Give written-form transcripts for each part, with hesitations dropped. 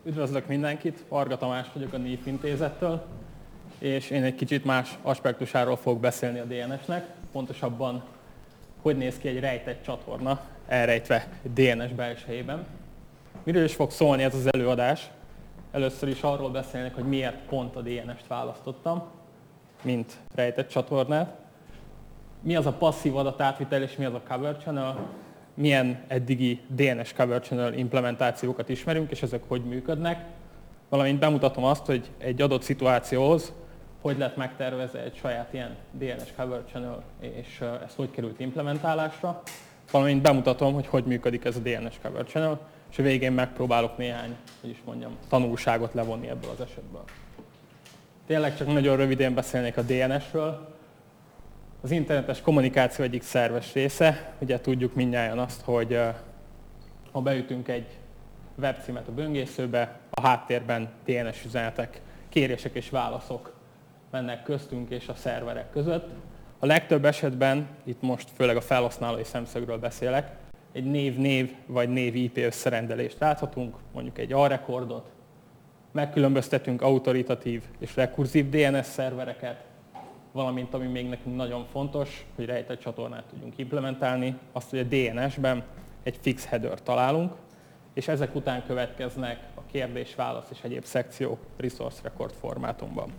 Üdvözlök mindenkit, Varga Tamás vagyok a NIF intézettől, és én egy kicsit más aspektusáról fogok beszélni a DNS-nek, pontosabban, hogy néz ki egy rejtett csatorna, elrejtve DNS belsejében. Miről is fog szólni ez az előadás? Először is arról beszélnek, hogy miért pont a DNS-t választottam, mint rejtett csatornát. Mi az a passzív adatátvitel és mi az a cover channel, milyen eddigi DNS cover channel implementációkat ismerünk, és ezek hogy működnek. Valamint bemutatom azt, hogy egy adott szituációhoz hogy lehet megtervezni egy saját ilyen DNS cover channel, és ez hogy került implementálásra. Valamint bemutatom, hogy hogy működik ez a DNS cover channel, és a végén megpróbálok néhány, tanulságot levonni ebből az esetből. Tényleg csak nagyon röviden beszélnék a DNS-ről. Az internetes kommunikáció egyik szerves része. Ugye tudjuk mindnyájan azt, hogy ha beütünk egy webcímet a böngészőbe, a háttérben DNS üzenetek, kérések és válaszok mennek köztünk és a szerverek között. A legtöbb esetben, itt most főleg a felhasználói szemszögről beszélek, egy név-név vagy név-IP összerendelést láthatunk, mondjuk egy A-rekordot, megkülönböztetünk autoritatív és rekurzív DNS szervereket, valamint ami még nekünk nagyon fontos, hogy rejtett csatornát tudjunk implementálni, azt, hogy a DNS-ben egy fix header találunk, és ezek után következnek a kérdés, válasz és egyéb szekciók resource record formátumban.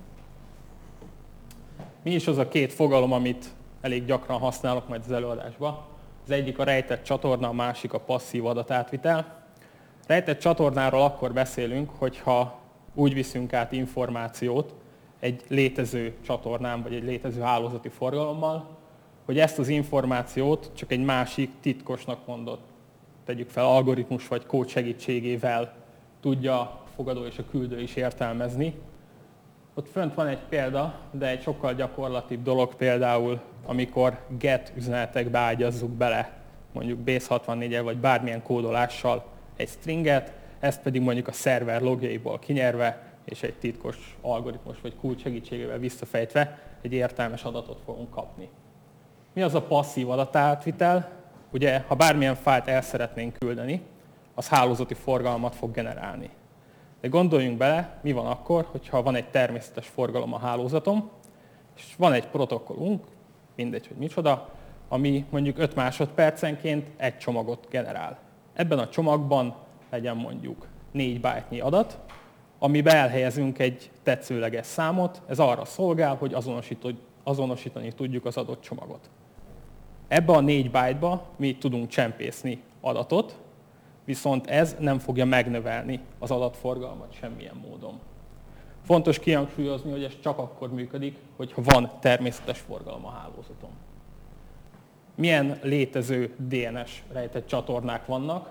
Mi is az a két fogalom, amit elég gyakran használok majd az előadásban? Az egyik a rejtett csatorna, a másik a passzív adatátvitel. Rejtett csatornáról akkor beszélünk, hogyha úgy viszünk át információt egy létező csatornán, vagy egy létező hálózati forgalommal, hogy ezt az információt csak egy másik titkosnak mondott, tegyük fel, algoritmus vagy kód segítségével tudja a fogadó és a küldő is értelmezni. Ott fönt van egy példa, de egy sokkal gyakorlatibb dolog például, amikor get üzenetekbe ágyazzuk bele, mondjuk base64-el vagy bármilyen kódolással egy stringet, ezt pedig mondjuk a szerver logjaiból kinyerve, és egy titkos algoritmus vagy kulcs segítségével visszafejtve egy értelmes adatot fogunk kapni. Mi az a passzív adatátvitel? Ugye, ha bármilyen fájlt el szeretnénk küldeni, az hálózati forgalmat fog generálni. De gondoljunk bele, mi van akkor, hogyha van egy természetes forgalom a hálózaton, és van egy protokollunk, mindegy, hogy micsoda, ami mondjuk 5 másodpercenként egy csomagot generál. Ebben a csomagban legyen mondjuk 4 byte-nyi adat, amiben elhelyezünk egy tetszőleges számot, ez arra szolgál, hogy azonosítani tudjuk az adott csomagot. Ebbe a 4 byte-ba mi tudunk csempészni adatot, viszont ez nem fogja megnövelni az adatforgalmat semmilyen módon. Fontos kihangsúlyozni, hogy ez csak akkor működik, hogyha van természetes forgalom a hálózaton. Milyen létező DNS rejtett csatornák vannak?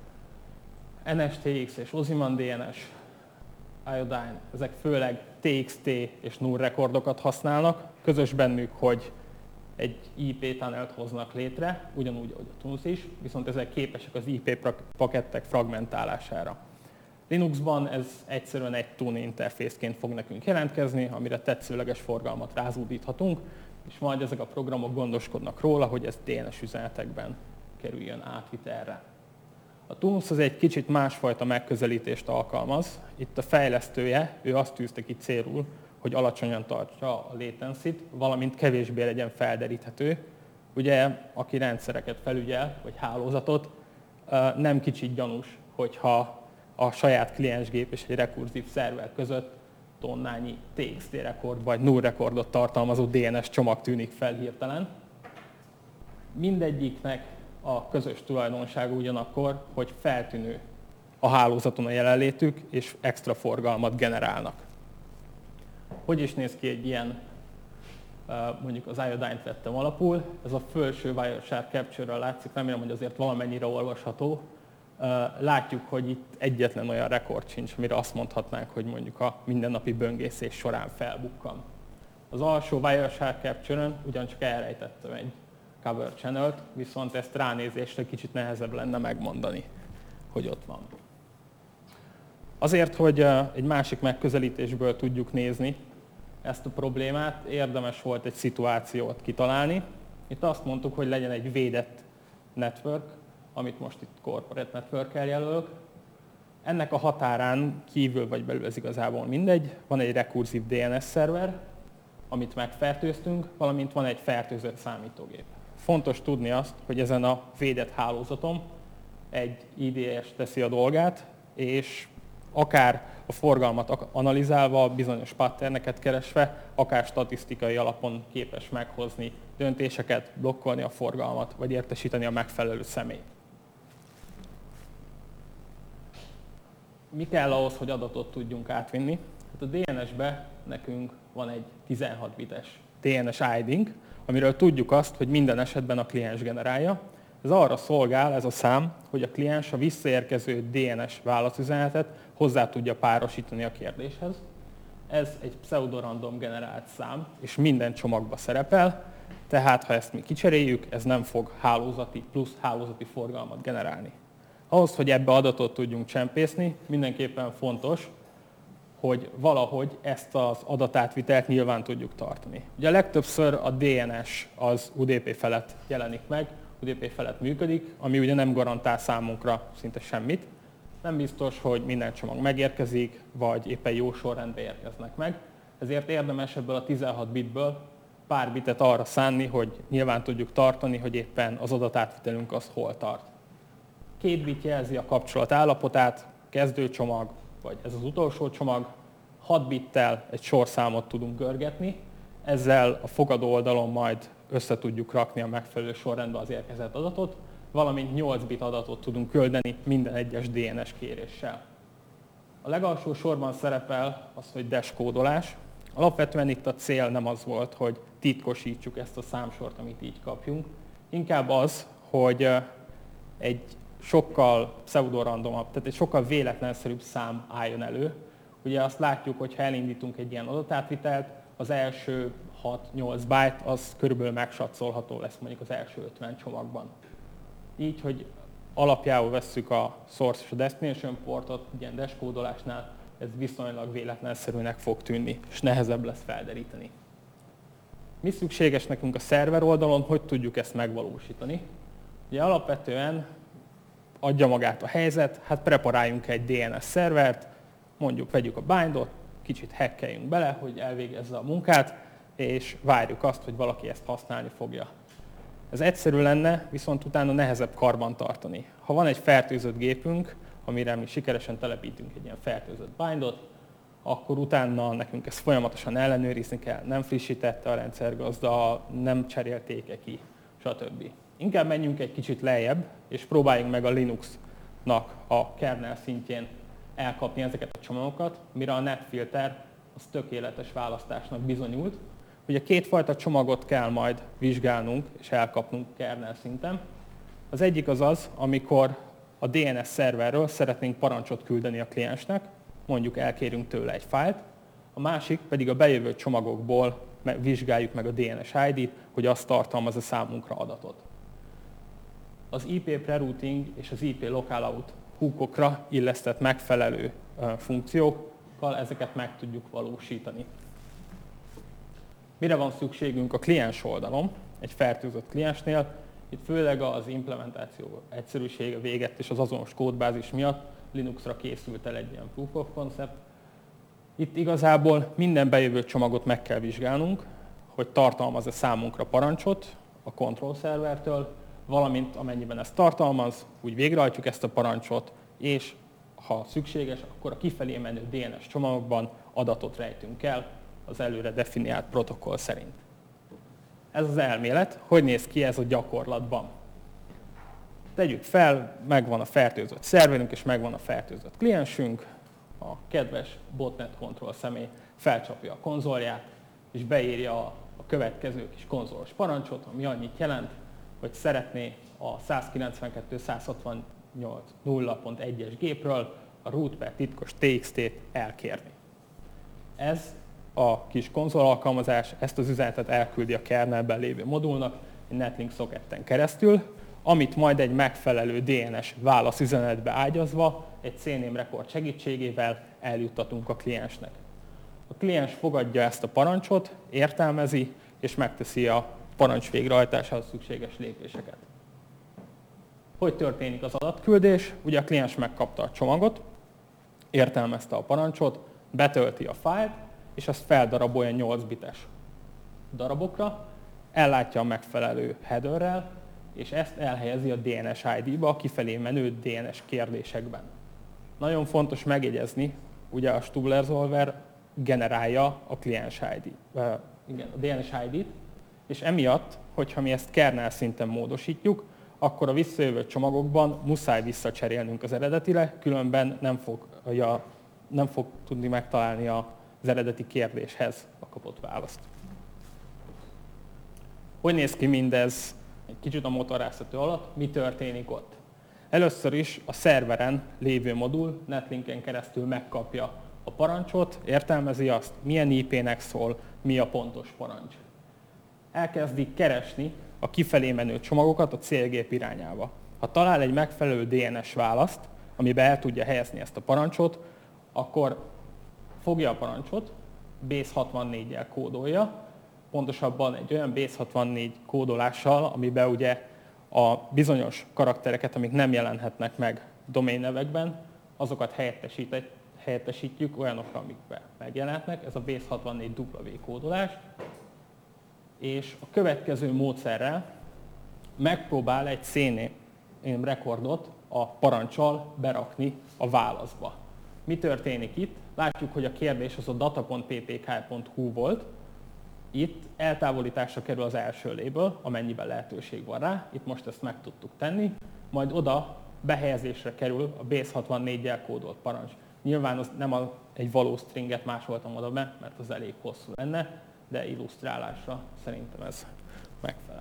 NSTX és Ozyman DNS, Iodine, ezek főleg TXT és null rekordokat használnak. Közös bennük, hogy egy IP tunnelt hoznak létre, ugyanúgy, ahogy a TUNS is, viszont ezek képesek az IP pakettek fragmentálására. Linuxban ez egyszerűen egy TUN interfészként fog nekünk jelentkezni, amire tetszőleges forgalmat rázúdíthatunk, és majd ezek a programok gondoskodnak róla, hogy ez DNS üzenetekben kerüljön átvitelre. A TUNS az egy kicsit másfajta megközelítést alkalmaz. Itt a fejlesztője, ő azt tűzte ki célul, hogy alacsonyan tartsa a latency-t, valamint kevésbé legyen felderíthető. Ugye, aki rendszereket felügyel, vagy hálózatot, nem kicsit gyanús, hogyha a saját kliensgép és egy rekurzív szerver között tonnányi TXT rekord vagy null rekordot tartalmazó DNS csomag tűnik fel hirtelen. Mindegyiknek a közös tulajdonsága ugyanakkor, hogy feltűnő a hálózaton a jelenlétük, és extra forgalmat generálnak. Hogy is néz ki egy ilyen, mondjuk az Iodine-t vettem alapul, ez a felső Wireshark Capture-ről látszik, remélem, hogy azért valamennyire olvasható. Látjuk, hogy itt egyetlen olyan rekord sincs, amire azt mondhatnánk, hogy mondjuk a mindennapi böngészés során felbukkan. Az alsó Wireshark Capture-ön ugyancsak elrejtettem egy cover channelt, viszont ezt ránézésre kicsit nehezebb lenne megmondani, hogy ott van. Azért, hogy egy másik megközelítésből tudjuk nézni ezt a problémát, érdemes volt egy szituációt kitalálni. Itt azt mondtuk, hogy legyen egy védett network, amit most itt corporate network-el jelölök. Ennek a határán kívül vagy belül ez igazából mindegy. Van egy rekurzív DNS szerver, amit megfertőztünk, valamint van egy fertőzött számítógép. Fontos tudni azt, hogy ezen a védett hálózaton egy IDS teszi a dolgát, és akár a forgalmat analizálva, bizonyos patterneket keresve, akár statisztikai alapon képes meghozni döntéseket, blokkolni a forgalmat, vagy értesíteni a megfelelő személyt. Mi kell ahhoz, hogy adatot tudjunk átvinni? Hát a DNS-be nekünk van egy 16 bites DNS ID-nk, amiről tudjuk azt, hogy minden esetben a kliens generálja. Ez arra szolgál, ez a szám, hogy a kliens a visszaérkező DNS válaszüzenetet hozzá tudja párosítani a kérdéshez. Ez egy pseudorandom generált szám, és minden csomagba szerepel, tehát ha ezt mi kicseréljük, ez nem fog hálózati plusz hálózati forgalmat generálni. Ahhoz, hogy ebbe adatot tudjunk csempészni, mindenképpen fontos, hogy valahogy ezt az adatátvitelt nyilván tudjuk tartani. Ugye legtöbbször a DNS az UDP felett jelenik meg, UDP felett működik, ami ugye nem garantál számunkra szinte semmit. Nem biztos, hogy minden csomag megérkezik, vagy éppen jó sorrendben érkeznek meg. Ezért érdemes ebből a 16 bitből pár bitet arra szánni, hogy nyilván tudjuk tartani, hogy éppen az adatátvitelünk az hol tart. 2 bit jelzi a kapcsolat állapotát, kezdőcsomag, vagy ez az utolsó csomag. 6 bittel egy sorszámot tudunk görgetni, ezzel a fogadó oldalon majd össze tudjuk rakni a megfelelő sorrendben az érkezett adatot, valamint 8 bit adatot tudunk küldeni minden egyes DNS kéréssel. A legalsó sorban szerepel az, hogy dash kódolás. Alapvetően itt a cél nem az volt, hogy titkosítsuk ezt a számsort, amit így kapjunk, inkább az, hogy egy sokkal pseudorandomabb, tehát egy sokkal véletlenszerűbb szám álljon elő. Ugye azt látjuk, hogy ha elindítunk egy ilyen adatátvitelt, az első 6-8 byte az körülbelül megsatszolható lesz mondjuk az első 50 csomagban. Így, hogy alapjául vesszük a source és a destination portot, ilyen dash kódolásnál, ez viszonylag véletlenszerűnek fog tűnni, és nehezebb lesz felderíteni. Mi szükséges nekünk a szerver oldalon, hogy tudjuk ezt megvalósítani? Ugye alapvetően adja magát a helyzet, hát preparáljunk egy DNS szervert, mondjuk vegyük a bindot, kicsit hackeljünk bele, hogy elvégezze a munkát, és várjuk azt, hogy valaki ezt használni fogja. Ez egyszerű lenne, viszont utána nehezebb karban tartani. Ha van egy fertőzött gépünk, amire mi sikeresen telepítünk egy ilyen fertőzött bindot, akkor utána nekünk ezt folyamatosan ellenőrizni kell, nem frissítette a rendszergazda, nem cserélték ki, stb. Inkább menjünk egy kicsit lejjebb, és próbáljunk meg a Linuxnak a kernel szintjén elkapni ezeket a csomagokat, mire a netfilter az tökéletes választásnak bizonyult. Ugye kétfajta csomagot kell majd vizsgálnunk és elkapnunk kernel szinten. Az egyik az, amikor a DNS szerverről szeretnénk parancsot küldeni a kliensnek, mondjuk elkérünk tőle egy fájlt, a másik pedig a bejövő csomagokból vizsgáljuk meg a DNS ID-t, hogy azt tartalmaz a számunkra adatot. Az IP prerouting és az IP localout hookokra illesztett megfelelő funkciókkal ezeket meg tudjuk valósítani. Mire van szükségünk a kliens oldalon, egy fertőzött kliensnél? Itt főleg az implementáció egyszerűsége véget és az azonos kódbázis miatt Linuxra készült el egy ilyen proof of concept. Itt igazából minden bejövő csomagot meg kell vizsgálnunk, hogy tartalmaz-e számunkra parancsot a control szervertől, valamint amennyiben ezt tartalmaz, úgy végrehajtjuk ezt a parancsot, és ha szükséges, akkor a kifelé menő DNS csomagokban adatot rejtünk el az előre definiált protokoll szerint. Ez az elmélet, hogy néz ki ez a gyakorlatban. Tegyük fel, megvan a fertőzött szerverünk, és megvan a fertőzött kliensünk, a kedves botnet control személy felcsapja a konzolját, és beírja a következő kis konzolos parancsot, ami annyit jelent, hogy szeretné a 192.168.0.1-es gépről a root per titkos TXT-t elkérni. Ez a kis konzol alkalmazás ezt az üzenetet elküldi a kernelben lévő modulnak egy netlink szoketten keresztül, amit majd egy megfelelő DNS válaszüzenetbe ágyazva egy CNAME rekord segítségével eljuttatunk a kliensnek. A kliens fogadja ezt a parancsot, értelmezi és megteszi a parancs végrehajtásához szükséges lépéseket. Hogy történik az adatküldés? Ugye a kliens megkapta a csomagot, értelmezte a parancsot, betölti a fájlt, és azt feldarabolja 8 bites darabokra, ellátja a megfelelő headerrel, és ezt elhelyezi a DNS ID-ba, a kifelé menő DNS kérdésekben. Nagyon fontos megjegyezni, ugye a Stubler Solver generálja a kliens ID, a DNS ID-t, és emiatt, hogyha mi ezt kernel szinten módosítjuk, akkor a visszajövő csomagokban muszáj visszacserélnünk az eredetire, különben nem fog tudni megtalálni az eredeti kérdéshez a kapott választ. Hogy néz ki mindez egy kicsit a motorrászető alatt, mi történik ott? Először is a szerveren lévő modul netlinken keresztül megkapja a parancsot, értelmezi azt, milyen IP-nek szól, mi a pontos parancs. Elkezdi keresni a kifelé menő csomagokat a célgép irányába. Ha talál egy megfelelő DNS választ, amiben el tudja helyezni ezt a parancsot, akkor fogja a parancsot, base64-jel kódolja, pontosabban egy olyan base64 kódolással, amiben ugye a bizonyos karaktereket, amik nem jelenhetnek meg doménnevekben, azokat helyettesítjük olyanokra, amikben megjelenhetnek. Ez a base64W kódolás. És a következő módszerrel megpróbál egy CNAME rekordot a parancsal berakni a válaszba. Mi történik itt? Látjuk, hogy a kérdés az a data.ppk.hu volt. Itt eltávolításra kerül az első label, amennyiben lehetőség van rá. Itt most ezt meg tudtuk tenni. Majd oda behelyezésre kerül a base64-jel kódolt parancs. Nyilván az nem egy való stringet másoltam oda be, mert az elég hosszú lenne, de illusztrálásra szerintem ez megfelel.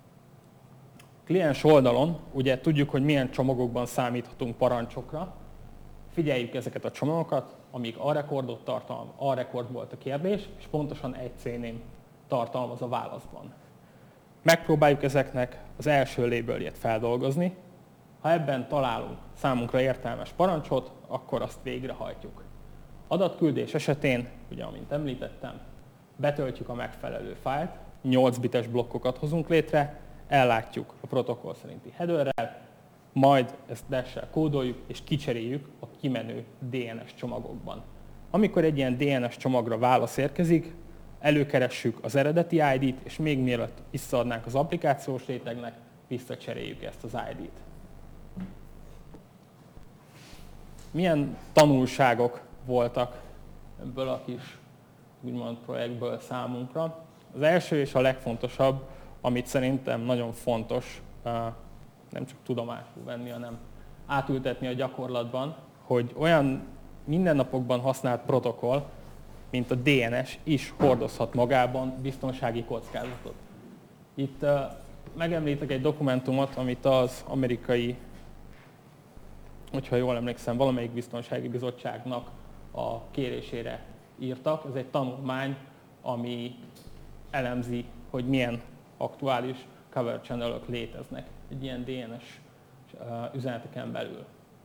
Kliens oldalon ugye tudjuk, hogy milyen csomagokban számíthatunk parancsokra. Figyeljük ezeket a csomagokat, amik a rekordot tartalmaz, a rekord volt a kérdés, és pontosan egy CNAME tartalmaz a válaszban. Megpróbáljuk ezeknek az első labeljét feldolgozni. Ha ebben találunk számunkra értelmes parancsot, akkor azt végrehajtjuk. Adatküldés esetén, ugye amint említettem, betöltjük a megfelelő fájlt, 8 bites blokkokat hozunk létre, ellátjuk a protokoll szerinti headerrel, majd ezt dash-sel kódoljuk és kicseréljük a kimenő DNS csomagokban. Amikor egy ilyen DNS csomagra válasz érkezik, előkeressük az eredeti ID-t, és még mielőtt visszaadnánk az applikációs rétegnek, visszacseréljük ezt az ID-t. Milyen tanulságok voltak ebből a kis úgymond projektből számunkra? Az első és a legfontosabb, amit szerintem nagyon fontos nem csak tudomásul venni, hanem átültetni a gyakorlatban, hogy olyan mindennapokban használt protokoll, mint a DNS is hordozhat magában biztonsági kockázatot. Itt megemlítek egy dokumentumot, amit az amerikai, hogyha jól emlékszem, valamelyik biztonsági bizottságnak a kérésére írtak. Ez egy tanulmány, ami elemzi, hogy milyen aktuális cover channelök léteznek egy ilyen DNS üzeneteken belül.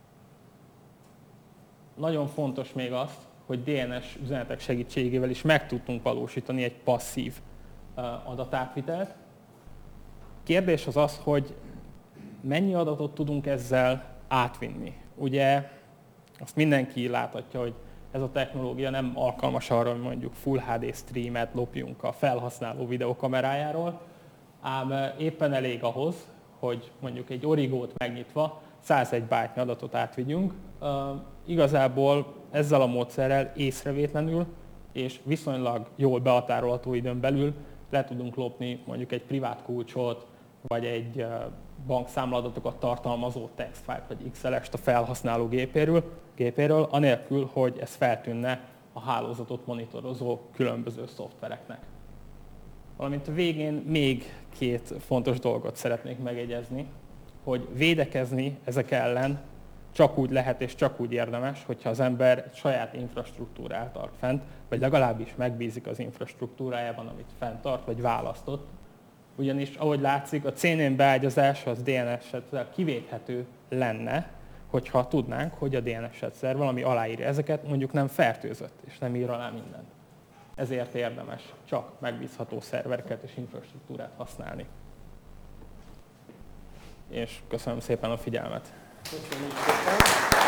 Nagyon fontos még azt, hogy DNS üzenetek segítségével is meg tudtunk valósítani egy passzív adatátvitelt. Kérdés az az, hogy mennyi adatot tudunk ezzel átvinni. Ugye azt mindenki láthatja, hogy ez a technológia nem alkalmas arra, hogy mondjuk Full HD streamet lopjunk a felhasználó videokamerájáról, ám éppen elég ahhoz, hogy mondjuk egy origót megnyitva 101 byte adatot átvigyünk. Igazából ezzel a módszerrel észrevétlenül és viszonylag jól behatárolható időn belül le tudunk lopni mondjuk egy privát kulcsot, vagy egy bankszámlaadatokat tartalmazó textfájlt vagy XLS-t a felhasználó gépéről, anélkül, hogy ez feltűnne a hálózatot monitorozó különböző szoftvereknek. Valamint a végén még két fontos dolgot szeretnék megjegyezni, hogy védekezni ezek ellen csak úgy lehet és csak úgy érdemes, hogyha az ember egy saját infrastruktúrát tart fent, vagy legalábbis megbízik az infrastruktúrájában, amit fenntart, vagy választott. Ugyanis, ahogy látszik, a CNAME beágyazás az DNS-szel kivéthető lenne, hogyha tudnánk, hogy a DNS-szer valami aláírja ezeket, mondjuk nem fertőzött, és nem ír alá mindent. Ezért érdemes csak megbízható szervereket és infrastruktúrát használni. És köszönöm szépen a figyelmet. Köszönjük szépen.